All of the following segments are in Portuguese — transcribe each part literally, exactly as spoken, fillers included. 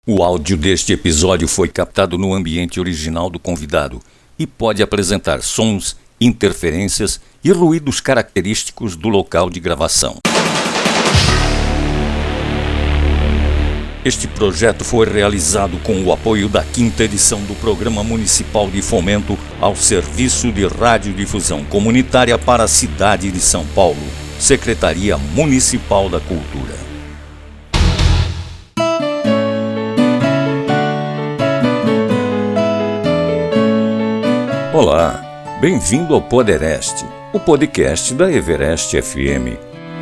O áudio deste episódio foi captado no ambiente original do convidado e pode apresentar sons, interferências e ruídos característicos do local de gravação. Este projeto foi realizado com o apoio da quinta edição do Programa Municipal de Fomento ao Serviço de Radiodifusão Comunitária para a cidade de São Paulo, Secretaria Municipal da Cultura. Olá, bem-vindo ao Poderest, o podcast da Everest F M.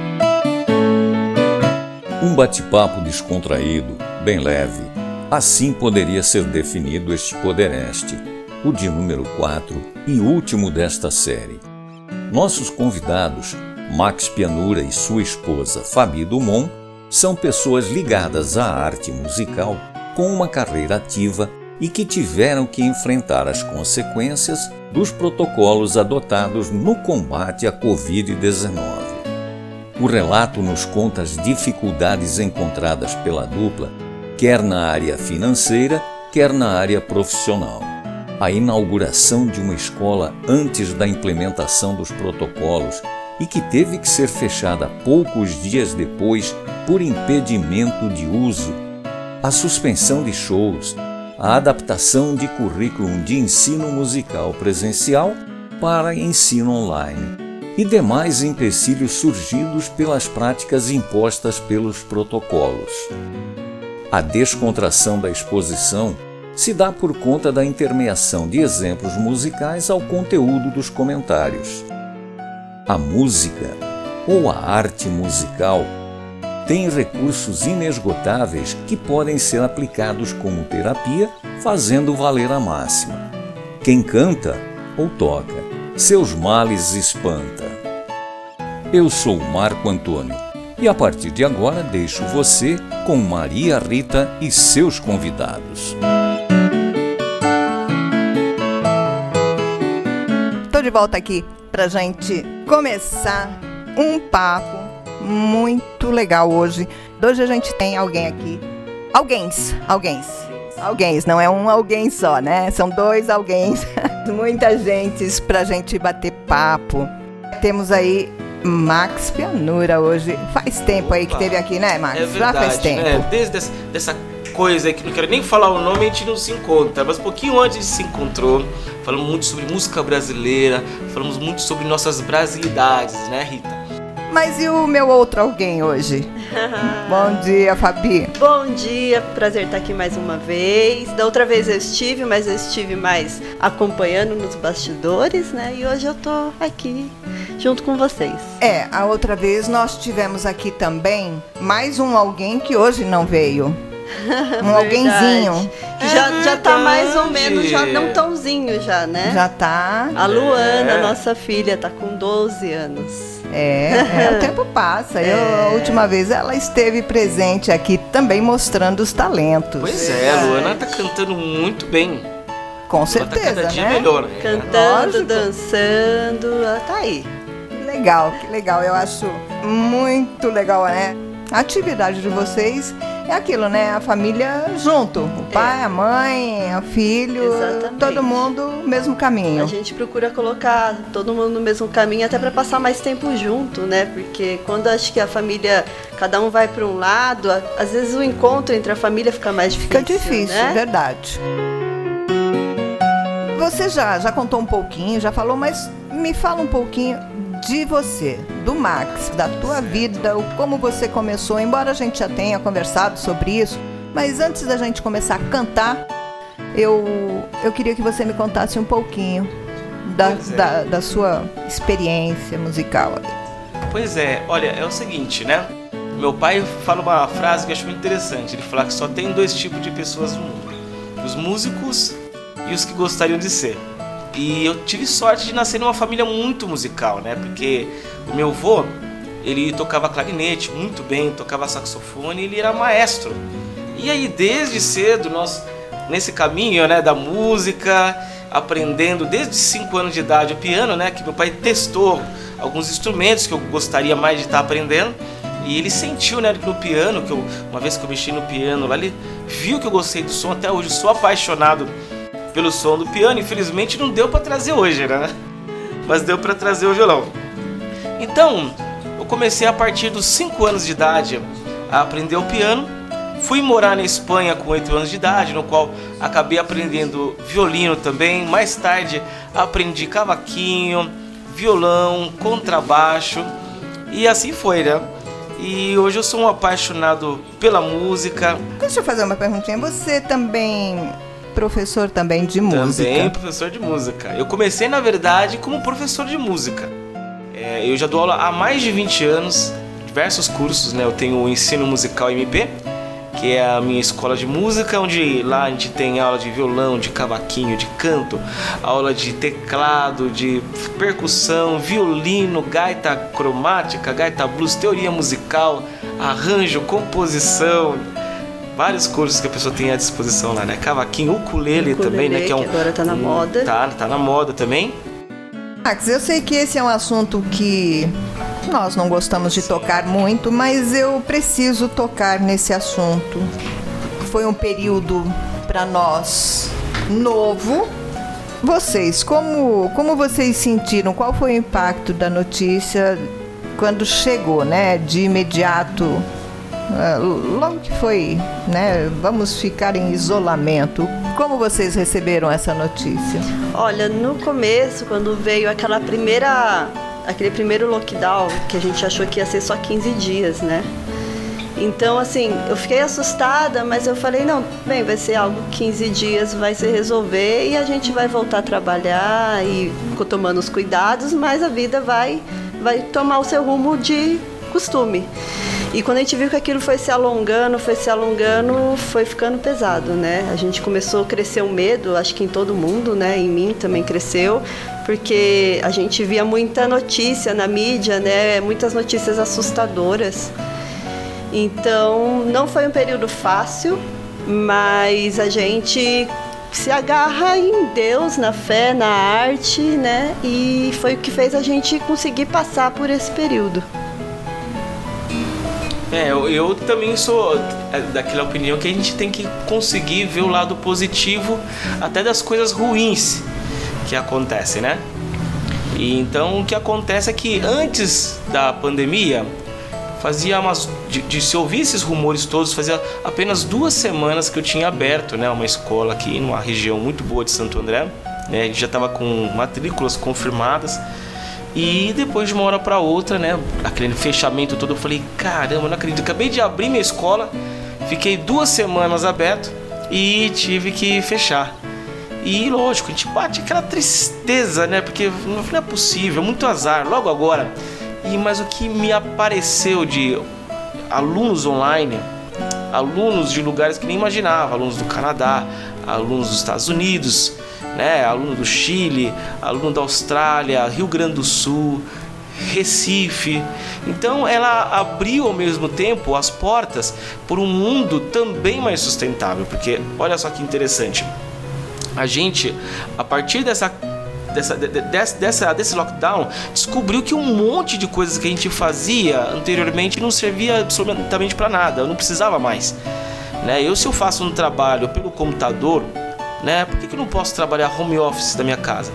Um bate-papo descontraído, bem leve. Assim poderia ser definido este Poderest, o de número quatro e último desta série. Nossos convidados, Max Pianura e sua esposa Fabi Dumont, são pessoas ligadas à arte musical com uma carreira ativa e que tiveram que enfrentar as consequências dos protocolos adotados no combate à covid dezenove. O relato nos conta as dificuldades encontradas pela dupla, quer na área financeira, quer na área profissional. A inauguração de uma escola antes da implementação dos protocolos e que teve que ser fechada poucos dias depois por impedimento de uso, a suspensão de shows, a adaptação de currículo de ensino musical presencial para ensino online e demais empecilhos surgidos pelas práticas impostas pelos protocolos. A descontração da exposição se dá por conta da intermeação de exemplos musicais ao conteúdo dos comentários. A música, ou a arte musical, tem recursos inesgotáveis que podem ser aplicados como terapia, fazendo valer a máxima: quem canta ou toca, seus males espanta. Eu sou Marco Antônio e a partir de agora deixo você com Maria Rita e seus convidados. Estou de volta aqui pra gente começar um papo muito legal hoje. Hoje a gente tem alguém aqui. Alguéms, alguéms. Alguéms, não é um alguém só, né? São dois alguéms. Muita gente pra gente bater papo. Temos aí Max Pianura hoje. Faz tempo aí que teve aqui, né, Max? É verdade, já faz tempo. Né? Desde essa, dessa coisa aí que não quero nem falar o nome, a gente não se encontra. Mas um pouquinho antes a gente se encontrou. Falamos muito sobre música brasileira. Falamos muito sobre nossas brasilidades, né, Rita? Mas e o meu outro alguém hoje? Bom dia, Fabi. Bom dia, prazer estar aqui mais uma vez. Da outra vez eu estive, mas eu estive mais acompanhando nos bastidores, né? E hoje eu tô aqui junto com vocês. É, a outra vez nós tivemos aqui também mais um alguém que hoje não veio. Um alguémzinho. É já, já tá mais ou menos, já não tãozinho já, né? Já tá. A Luana, é. Nossa filha, tá com doze anos. É, é, o tempo passa. É. Eu, a última vez ela esteve presente aqui também mostrando os talentos. Pois é, a Luana tá cantando muito bem. Com certeza, ela tá cada dia né? melhor. Cantando, Lógico. Dançando, ela tá aí. Que legal, que legal. Eu acho muito legal, né? A atividade de vocês é aquilo, né? A família junto. O pai, é. a mãe, o filho, exatamente. Todo mundo no mesmo caminho. A gente procura colocar todo mundo no mesmo caminho até para passar mais tempo junto, né? Porque quando acho que a família, cada um vai para um lado, às vezes o encontro entre a família fica mais difícil. Fica difícil, né? Verdade. Você já, já contou um pouquinho, já falou, mas me fala um pouquinho de você, do Max, da tua vida, o como você começou, embora a gente já tenha conversado sobre isso, mas antes da gente começar a cantar, eu, eu queria que você me contasse um pouquinho da, é. da, da sua experiência musical. Pois é, olha, é o seguinte, né? Meu pai fala uma frase que eu acho muito interessante, ele fala que só tem dois tipos de pessoas no mundo, os músicos e os que gostariam de ser. E eu tive sorte de nascer numa família muito musical, né? Porque o meu avô, ele tocava clarinete muito bem, tocava saxofone e ele era maestro. E aí, desde cedo, nós, nesse caminho, né, da música, aprendendo desde cinco anos de idade o piano, né? Que meu pai testou alguns instrumentos que eu gostaria mais de estar aprendendo. E ele sentiu, né, no piano, que eu, uma vez que eu mexi no piano lá, ele viu que eu gostei do som. Até hoje sou apaixonado pelo som do piano. Infelizmente não deu para trazer hoje, né? Mas deu para trazer o violão. Então, eu comecei a partir dos cinco anos de idade a aprender o piano. Fui morar na Espanha com oito anos de idade, no qual acabei aprendendo violino também. Mais tarde aprendi cavaquinho, violão, contrabaixo e assim foi, né? E hoje eu sou um apaixonado pela música. Deixa eu fazer uma perguntinha. Você também professor também de música? Também professor de música. Eu comecei, na verdade, como professor de música. É, eu já dou aula há mais de vinte anos, diversos cursos, né? Eu tenho o Ensino Musical M P, que é a minha escola de música, onde lá a gente tem aula de violão, de cavaquinho, de canto, aula de teclado, de percussão, violino, gaita cromática, gaita blues, teoria musical, arranjo, composição, vários cursos que a pessoa tem à disposição lá, né? Cavaquinho, ukulele, ukulele também, né? Que, é um, que agora tá na um, moda. Tá, tá na moda também. Max, eu sei que esse é um assunto que nós não gostamos de tocar muito, mas eu preciso tocar nesse assunto. Foi um período para nós novo. Vocês, como, como vocês sentiram? Qual foi o impacto da notícia quando chegou, né? De imediato, logo que foi, né? Vamos ficar em isolamento. Como vocês receberam essa notícia? Olha, no começo, quando veio aquela primeira, aquele primeiro lockdown, que a gente achou que ia ser só quinze dias, né? Então, assim, eu fiquei assustada, mas eu falei, não, bem, vai ser algo quinze dias, vai se resolver e a gente vai voltar a trabalhar e tomando os cuidados, mas a vida vai, vai tomar o seu rumo de costume. E quando a gente viu que aquilo foi se alongando, foi se alongando, foi ficando pesado, né? A gente começou a crescer um medo, acho que em todo mundo, né? Em mim também cresceu, porque a gente via muita notícia na mídia, né? Muitas notícias assustadoras. Então, não foi um período fácil, mas a gente se agarra em Deus, na fé, na arte, né? E foi o que fez a gente conseguir passar por esse período. É, eu, eu também sou daquela opinião que a gente tem que conseguir ver o lado positivo até das coisas ruins que acontecem, né? E então o que acontece é que antes da pandemia, fazia umas, de, de se ouvir esses rumores todos, fazia apenas duas semanas que eu tinha aberto, né, uma escola aqui numa região muito boa de Santo André, né? A gente já estava com matrículas confirmadas. E depois de uma hora para outra, né, aquele fechamento todo, eu falei, caramba, não acredito, acabei de abrir minha escola, fiquei duas semanas aberto e tive que fechar. E lógico, a gente bate aquela tristeza, né, porque não é possível, muito azar, logo agora. E, mas o que me apareceu de alunos online, alunos de lugares que nem imaginava, alunos do Canadá, alunos dos Estados Unidos, né, aluno do Chile, aluno da Austrália, Rio Grande do Sul, Recife. Então ela abriu ao mesmo tempo as portas por um mundo também mais sustentável, porque olha só que interessante, a gente, a partir dessa Dessa, dessa, dessa, desse lockdown, descobriu que um monte de coisas que a gente fazia anteriormente não servia absolutamente para nada, eu não precisava mais, né? Eu, se eu faço um trabalho pelo computador, né, por que, que eu não posso trabalhar home office da minha casa?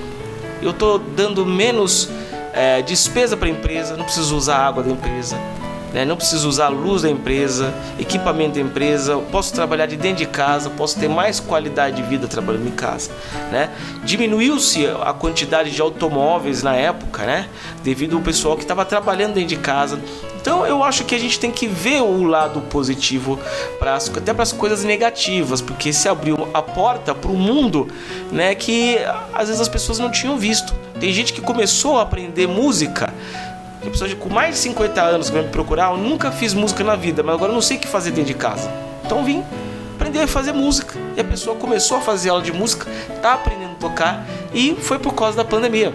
Eu estou dando menos é, despesa para a empresa, não preciso usar a água da empresa, né, não preciso usar a luz da empresa, equipamento da empresa, posso trabalhar de dentro de casa, posso ter mais qualidade de vida trabalhando em casa, né? Diminuiu-se a quantidade de automóveis na época, né, devido ao pessoal que estava trabalhando dentro de casa. Então eu acho que a gente tem que ver o lado positivo, pra, até para as coisas negativas, porque se abriu a porta para o mundo, né, que às vezes as pessoas não tinham visto. Tem gente que começou a aprender música, tem pessoas com mais de cinquenta anos que vão me procurar, eu nunca fiz música na vida, mas agora eu não sei o que fazer dentro de casa. Então vim aprender a fazer música. E a pessoa começou a fazer aula de música, está aprendendo a tocar, e foi por causa da pandemia.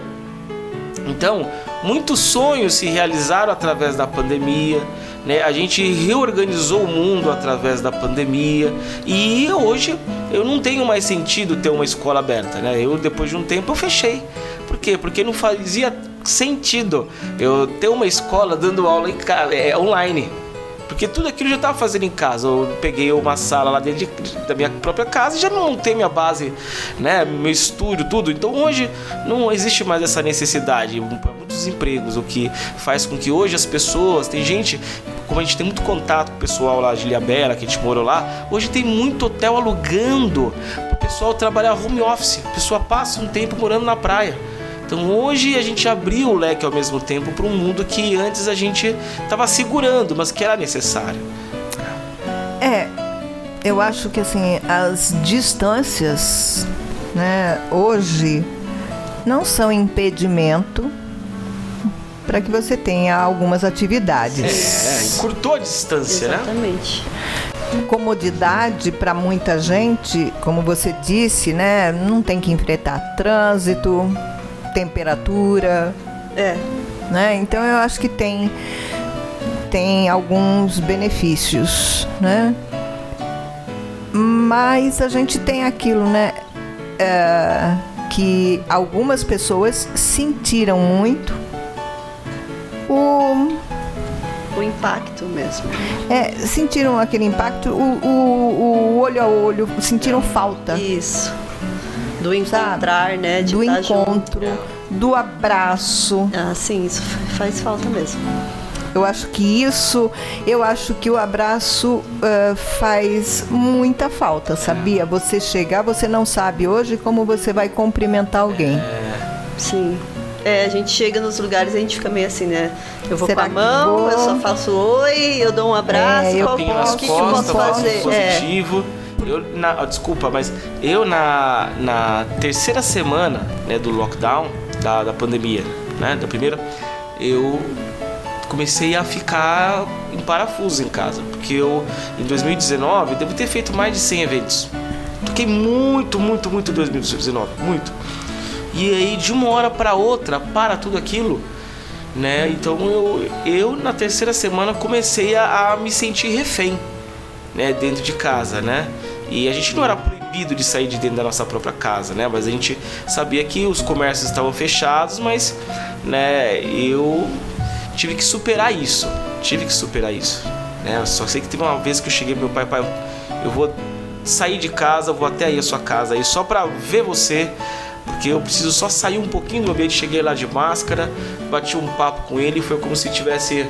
Então, muitos sonhos se realizaram através da pandemia, né? A gente reorganizou o mundo através da pandemia, e hoje eu não tenho mais sentido ter uma escola aberta, né? Eu, depois de um tempo, eu fechei. Por quê? Porque não fazia sentido eu ter uma escola dando aula em casa, é, online. Porque tudo aquilo eu já estava fazendo em casa. Eu peguei uma sala lá dentro de, da minha própria casa e já não tem minha base, né? Meu estúdio, tudo. Então hoje não existe mais essa necessidade para muitos empregos, o que faz com que hoje as pessoas, tem gente, como a gente tem muito contato com o pessoal lá de Ilhabela, que a gente morou lá, hoje tem muito hotel alugando para o pessoal trabalhar home office. A pessoa passa um tempo morando na praia. Então hoje a gente abriu o leque ao mesmo tempo para um mundo que antes a gente estava segurando, mas que era necessário. É, eu acho que assim, as distâncias, né, hoje não são impedimento para que você tenha algumas atividades. É, encurtou a distância, Exatamente. né? Comodidade para muita gente, como você disse, né, não tem que enfrentar trânsito, temperatura, É. né? Então eu acho que tem tem alguns benefícios, né? Mas a gente tem aquilo, né? É, que algumas pessoas sentiram muito o O impacto mesmo. é, sentiram aquele impacto, o, o, o olho a olho, sentiram falta. Isso. Do encontrar, sabe? né? De do estar encontro, junto. do abraço. Ah, sim, isso faz falta mesmo. Eu acho que isso, eu acho que o abraço uh, faz muita falta, sabia? Você chegar, você não sabe hoje como você vai cumprimentar alguém. Sim. É, a gente chega nos lugares e a gente fica meio assim, né? Eu vou Será com a mão, vou? eu só faço oi, eu dou um abraço, É, eu qual, Pinho posso, nas o que, que eu costas, posso fazer? positivo. Eu, na, ó, desculpa, mas eu na, na terceira semana, né, do lockdown, da, da pandemia, né, da primeira, eu comecei a ficar em parafuso em casa, porque eu, em dois mil e dezenove, eu devo ter feito mais de cem eventos. Toquei muito, muito, muito em dois mil e dezenove, muito. E aí, de uma hora para outra, para tudo aquilo, né, então eu, eu na terceira semana comecei a, a me sentir refém, né, dentro de casa, né? E a gente não era proibido de sair de dentro da nossa própria casa, né? Mas a gente sabia que os comércios estavam fechados, mas, né, eu tive que superar isso. Tive que superar isso, né? Eu só sei que teve uma vez que eu cheguei pro meu pai, pai, eu vou sair de casa, eu vou até aí a sua casa aí só pra ver você, porque eu preciso só sair um pouquinho do ambiente. Cheguei lá de máscara, bati um papo com ele, foi como se tivesse,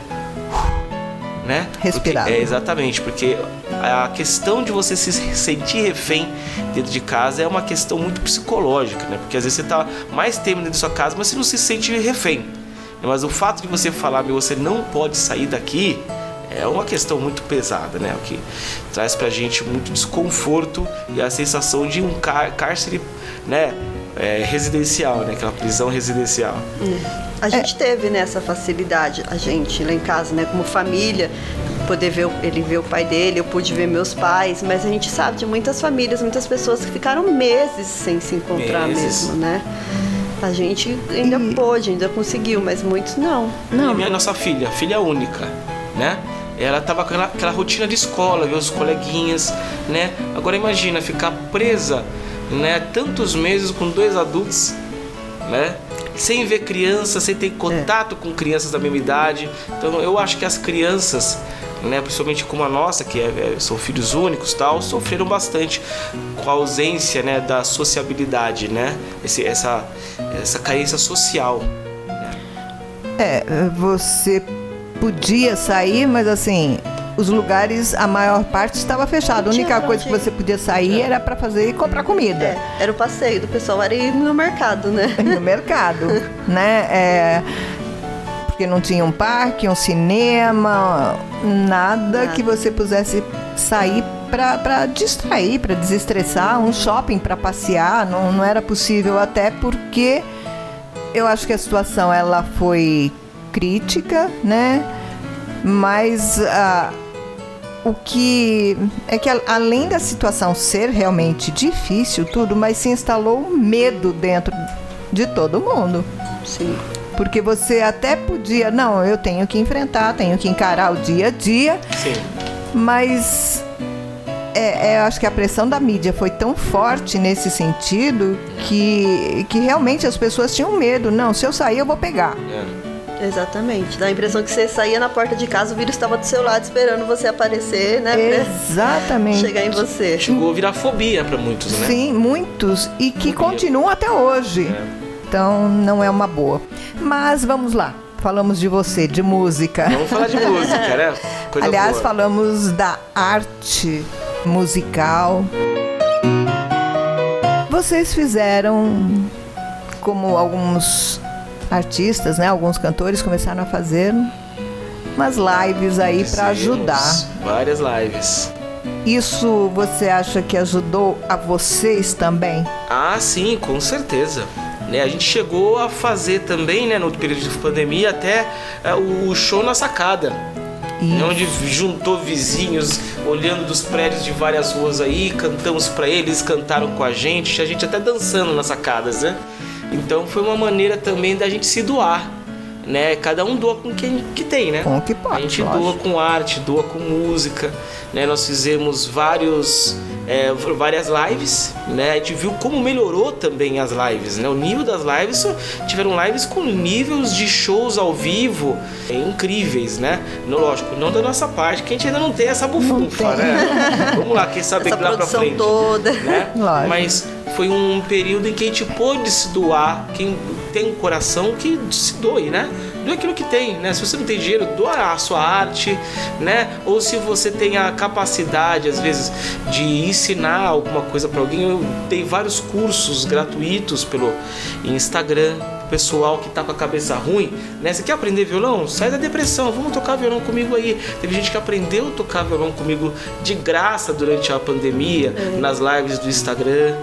né? Respirado. Porque, é, exatamente, porque a questão de você se sentir refém dentro de casa é uma questão muito psicológica, né? Porque às vezes você tá mais tempo dentro da sua casa, mas você não se sente refém. Mas o fato de você falar que você não pode sair daqui é uma questão muito pesada, né? O que traz pra gente muito desconforto e a sensação de um cárcere, né? É, residencial, né? Aquela prisão residencial. A gente teve, né, essa facilidade, a gente lá em casa, né, como família, poder ver ele ver o pai dele, eu pude ver meus pais, mas a gente sabe de muitas famílias, muitas pessoas que ficaram meses sem se encontrar Meses. mesmo, né? A gente ainda E- pôde, ainda conseguiu, mas muitos não. Não. E a minha nossa filha, filha única, né? Ela tava com aquela, aquela rotina de escola, ver os coleguinhas, né? Agora imagina ficar presa, né, tantos meses com dois adultos, né? Sem ver crianças, sem ter contato com crianças da mesma idade. Então eu acho que as crianças, né, principalmente como a nossa, que é, é, são filhos únicos, tal, sofreram bastante com a ausência, né, da sociabilidade, né? Esse, essa, essa carência social. É, você podia sair, mas assim, os lugares, a maior parte estava fechado. A Não tinha única pra coisa que onde ir. você podia sair era para fazer comprar comida. É, era o passeio do pessoal, era ir no mercado, né? No mercado, né? É, porque não tinha um parque, um cinema, nada, Nada. que você pudesse sair para distrair, para desestressar, um shopping para passear, não, não era possível, até porque eu acho que a situação ela foi crítica, né? Mas ah, o que é que a- além da situação ser realmente difícil, tudo, mas se instalou um medo dentro de todo mundo. Sim. Porque você até podia, não, eu tenho que enfrentar, tenho que encarar o dia a dia, Sim. mas É, é, acho que a pressão da mídia foi tão forte nesse sentido que, que realmente as pessoas tinham medo. Não, se eu sair eu vou pegar. É. Exatamente. Dá a impressão que você saía na porta de casa, o vírus estava do seu lado esperando você aparecer, né? Exatamente. Pra chegar em você. Chegou a virar fobia para muitos, né? Sim, muitos. E que fobia. Continuam até hoje. É. Então não é uma boa. Mas vamos lá. Falamos de você, de música. Vamos falar de música, né? Coisa Aliás, boa. falamos da arte musical. Vocês fizeram, como alguns artistas, né? Alguns cantores começaram a fazer umas lives aí para ajudar. Várias lives. Isso você acha que ajudou a vocês também? Ah, sim, com certeza. Né, a gente chegou a fazer também, né, no período de pandemia, até é, o show na sacada. Né, onde juntou vizinhos, olhando dos prédios de várias ruas aí, cantamos para eles, cantaram com a gente, a gente até dançando nas sacadas, né? Então foi uma maneira também da gente se doar, né? Cada um doa com quem que tem, né? Com o que pode, a gente lógico. doa com arte, doa com música, né? Nós fizemos vários, é, várias lives, né? A gente viu como melhorou também as lives, né? O nível das lives, tiveram lives com níveis de shows ao vivo é, incríveis, né? No, lógico, não da nossa parte, que a gente ainda não tem essa bufunfa, né? Vamos lá, quem sabe essa lá pra frente. toda. Né? Lógico. Mas foi um período em que a gente pôde se doar, quem tem um coração que se doe, né? Doe aquilo que tem, né? Se você não tem dinheiro, doa a sua arte, né? Ou se você tem a capacidade, às vezes, de ensinar alguma coisa para alguém. Eu dei vários cursos gratuitos pelo Instagram, pessoal que tá com a cabeça ruim, né? Você quer aprender violão? Sai da depressão, vamos tocar violão comigo aí. Teve gente que aprendeu a tocar violão comigo de graça durante a pandemia, é. nas lives do Instagram.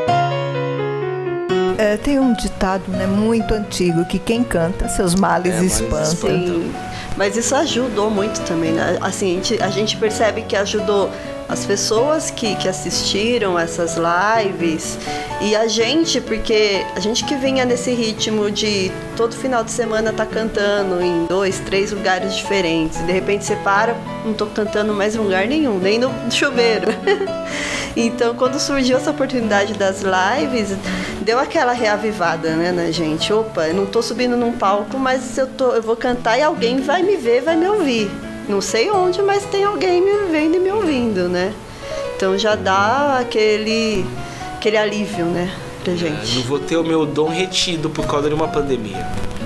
É, tem um ditado, né, muito antigo, que quem canta, seus males é, espantam. Sim, mas isso ajudou muito também, né? Assim, a gente, a gente percebe que ajudou as pessoas que, que assistiram essas lives e a gente, porque a gente que vinha nesse ritmo de todo final de semana tá cantando em dois, três lugares diferentes, e de repente você para, não tô cantando mais em lugar nenhum, nem no chuveiro. Então, quando surgiu essa oportunidade das lives, deu aquela reavivada, né, na gente. Opa, eu não tô subindo num palco, mas eu, tô, eu vou cantar e alguém vai me ver, vai me ouvir. Não sei onde, mas tem alguém me vendo e me ouvindo, né? Então já dá aquele, aquele alívio, né, pra gente. É, não vou ter o meu dom retido por causa de uma pandemia.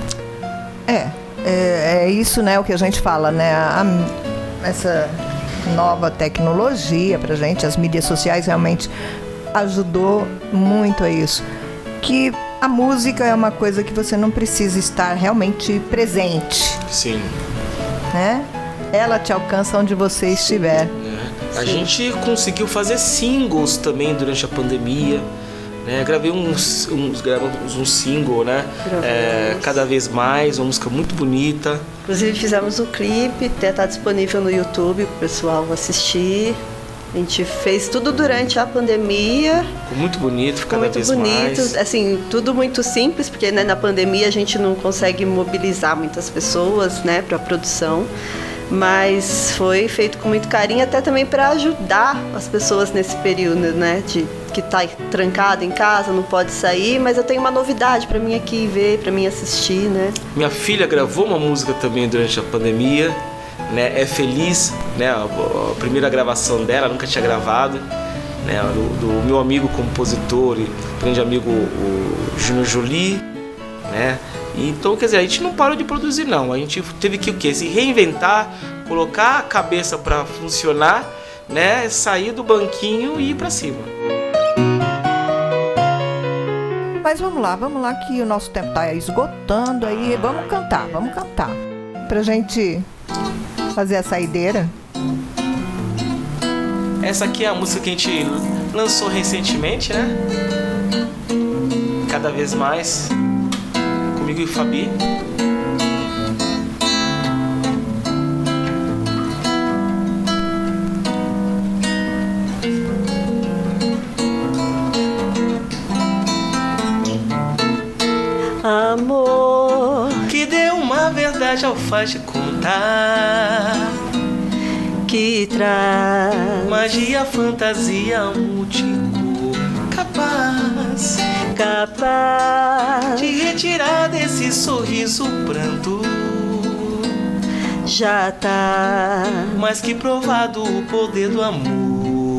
É, é, é isso, né, o que a gente fala, né? A, essa nova tecnologia pra gente, as mídias sociais realmente ajudou muito a isso. Que a música é uma coisa que você não precisa estar realmente presente. Sim. Né? Ela te alcança onde você estiver. É. A gente conseguiu fazer singles também durante a pandemia. Né? Gravei uns, uns, gravamos um single, né? É, cada vez mais, uma música muito bonita. Inclusive fizemos o clipe, até está disponível no YouTube para o pessoal assistir. A gente fez tudo durante a pandemia. Ficou muito bonito, Ficou cada muito vez bonito. mais. Assim, tudo muito simples, porque né, na pandemia a gente não consegue mobilizar muitas pessoas, né, para a produção. Mas foi feito com muito carinho, até também para ajudar as pessoas nesse período, né, de que tá trancado em casa, não pode sair, mas eu tenho uma novidade para mim aqui ver, para mim assistir, né? Minha filha gravou uma música também durante a pandemia, né? É Feliz, né? A, a primeira gravação dela, nunca tinha gravado, né? Do, do meu amigo compositor e grande amigo, o Júnior Jolie, né? Então, quer dizer, a gente não parou de produzir, não. A gente teve que o quê? Se reinventar, colocar a cabeça para funcionar, né? Sair do banquinho e ir para cima. Mas vamos lá, vamos lá que o nosso tempo tá esgotando aí. Vamos cantar, vamos cantar. Pra gente fazer a saideira. Essa aqui é a música que a gente lançou recentemente, né? Cada vez mais. Comigo e Fabi. Amor que deu uma verdade ao faz de contar, que traz magia, fantasia, múltiplo, capaz, capaz de retirar desse sorriso o pranto. Já tá mais que provado o poder do amor.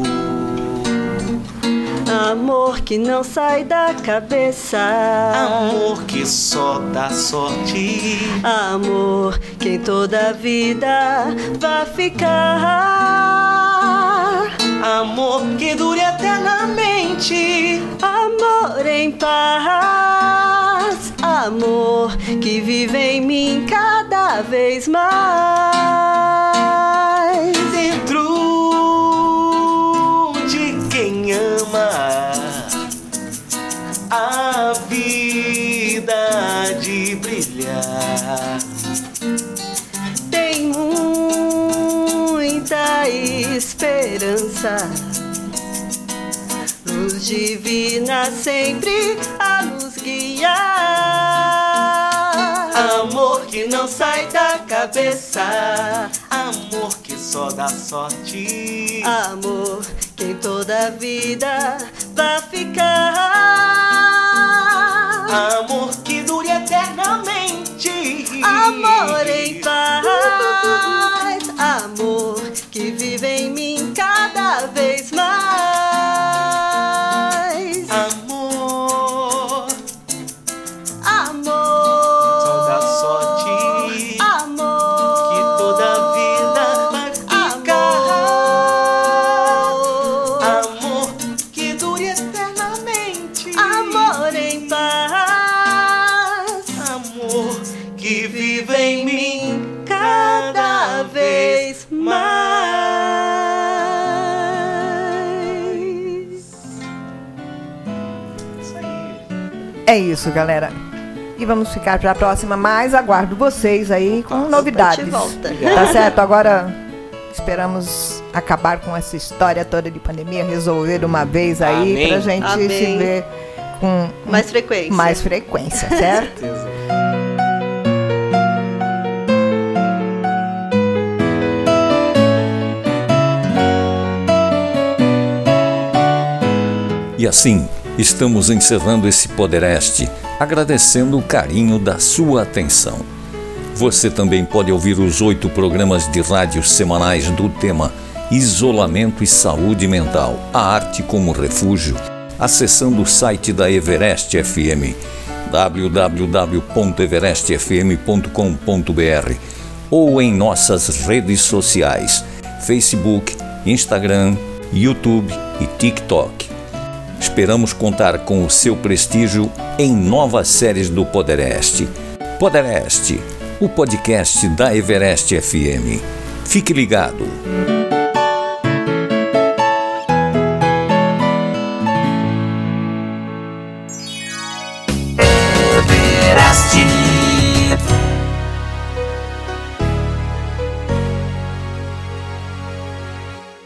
Amor que não sai da cabeça, amor que só dá sorte, amor que em toda a vida vai ficar, amor que dure eternamente, amor em paz, amor que vive em mim cada vez mais. Dentro de quem ama a vida de brilhar, tem muita esperança, luz divina sempre a nos guiar. Amor que não sai da cabeça, amor que só dá sorte, amor que em toda a vida vai ficar, amor que dure eternamente, amor em paz, amor que vive em mim cada vez mais. Amor, amor, só dá sorte, amor que toda a vida vai ficar, amor, amor que dure eternamente, amor em paz, amor que vive em mim cada vez mais. Isso aí. É isso, galera. E vamos ficar para a próxima, mas aguardo vocês aí com Nossa, novidades. bate e volta. Tá certo? Agora esperamos acabar com essa história toda de pandemia, resolver uma vez aí, Amém. pra gente Amém. se ver com Mais frequência. mais frequência, certo? Certeza. E assim, estamos encerrando esse Podereste, agradecendo o carinho da sua atenção. Você também pode ouvir os oito programas de rádio semanais do tema Isolamento e Saúde Mental, a arte como refúgio, acessando o site da Everest F M, w w w ponto everest f m ponto com ponto b r, ou em nossas redes sociais, Facebook, Instagram, YouTube e TikTok. Esperamos contar com o seu prestígio em novas séries do Podereste. Podereste, o podcast da Everest F M. Fique ligado!